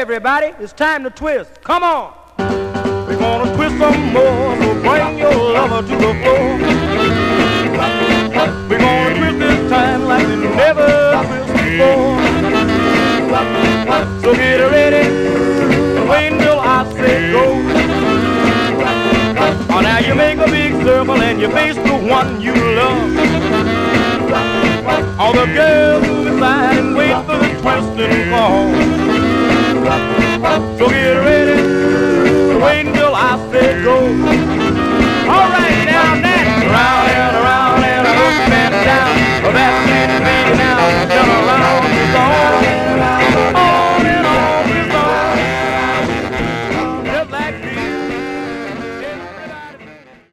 everybody, it's time to twist. Come on. We're gonna twist some more, so bring your lover to the floor. We're gonna twist this time like we never twist before. So get ready and wait until I say go. Oh, now you make a big circle and you face the one you love. All the girls